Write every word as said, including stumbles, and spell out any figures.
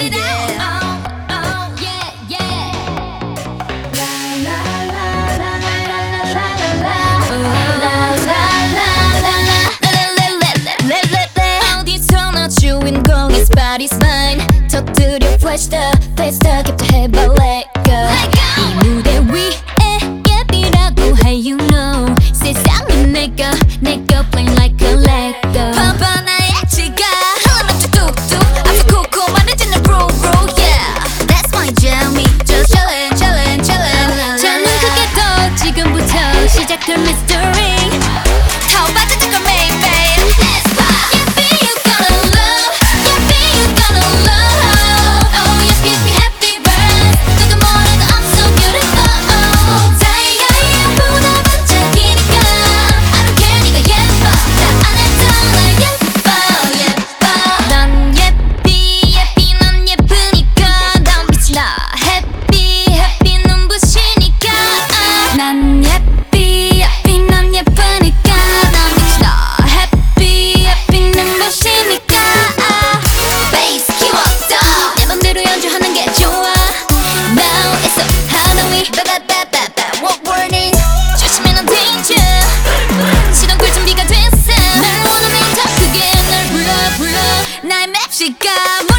get it out. Oh, oh, yeah, yeah. La la la la la la la la la la la la la. 어디서나 주인공이 Body's mine. 터뜨려 flash the face the capture let go. 이 무대 위에 예비라고 해 you know. 세상은 내가 내가 playing like a Lego. 봐봐 나의 지가 흘러만 뚝뚝뚝 앞서 코코만해지는 groove groove yeah. That's my jammy. Just chillin' chillin' chillin'. 저는 크게 더 지금부터 시작될 mystery. 더 빠져들 걸 main babe. Let's pop. Yeah be you gonna love. Yeah be you gonna love. Oh yes give me happy birth. 누가 뭐래도 I'm so beautiful. 다이아의 보다 반짝이니까 I don't care 네가 예뻐. 다 안 해도 나 예뻐 예뻐. 넌 예삐 예삐 넌 예쁘니까 난 빛이 나. Happy happy 눈부시니까 난 예삐 예삐 넌 예쁘니까 난 빛이 나. Happy happy 눈부시니까 Bass 키웠어. 내 맘대로 연주하는 게 좋아. Now it's so Halloween. Bad bad bad bad what warning. 조심해 넌 danger. 시동 걸 준비가 됐어. 날 원하면 더 크게 날 불러 불러. 나의 맵시가